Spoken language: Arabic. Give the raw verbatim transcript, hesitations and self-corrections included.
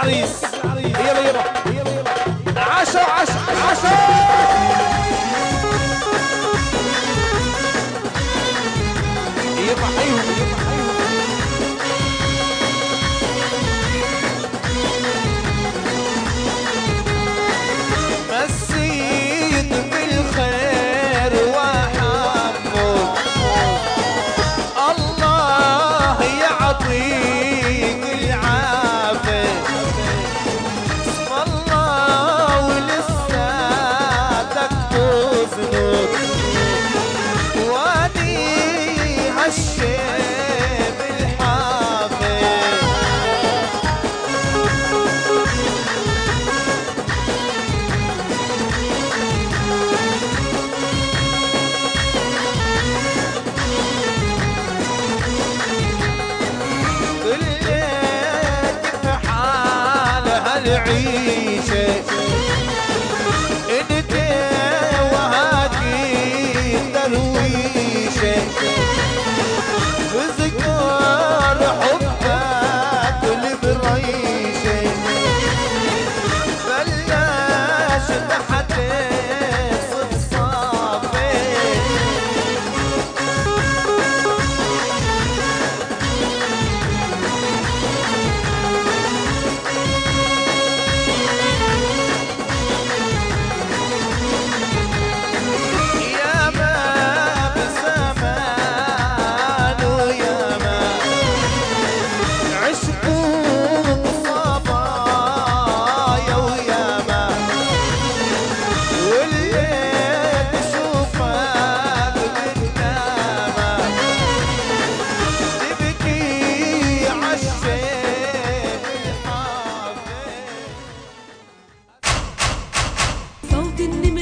العريس. يلا يلا عشا عشا عشا يلا حيهم يلا حيهم. مسيت بالخير وحمد الله يعطيك العافية. اسم الله ولساتك تزنق وادي هالشيب الحافظ. كلك في حالها العيشة انت وهاكي درويشة. اذكر حبك البريشة بلاش تحت صفصافي. يا ما بزمان ويا ما عشقوك صبايا ويا ما والليل تشوفك بالنامة تبكي عالشيب الحافظ. صوت النمر